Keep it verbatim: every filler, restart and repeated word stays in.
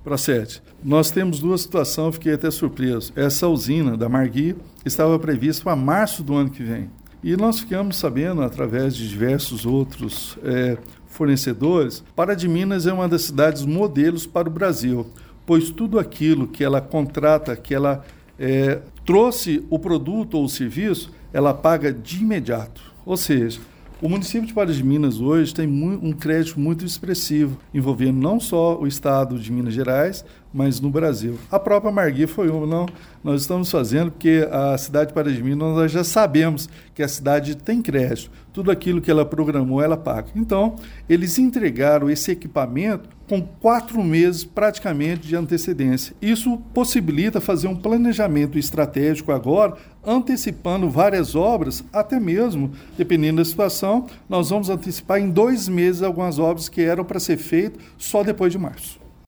Procede. Nós temos duas situações, fiquei até surpreso. Essa usina da Margui estava prevista para março do ano que vem. E nós ficamos sabendo, através de diversos outros é, fornecedores, Pará de Minas é uma das cidades modelos para o Brasil, pois tudo aquilo que ela contrata, que ela é, trouxe o produto ou o serviço, ela paga de imediato. Ou seja, o município de Pará de Minas hoje tem um crédito muito expressivo, envolvendo não só o estado de Minas Gerais, mas no Brasil. A própria Margui foi uma, não, nós estamos fazendo porque a cidade de Pará de Minas, nós já sabemos que a cidade tem crédito, tudo aquilo que ela programou, ela paga. Então, eles entregaram esse equipamento com quatro meses praticamente de antecedência. Isso possibilita fazer um planejamento estratégico agora, antecipando várias obras, até mesmo, dependendo da situação, nós vamos antecipar em dois meses algumas obras que eram para ser feitas só depois de março.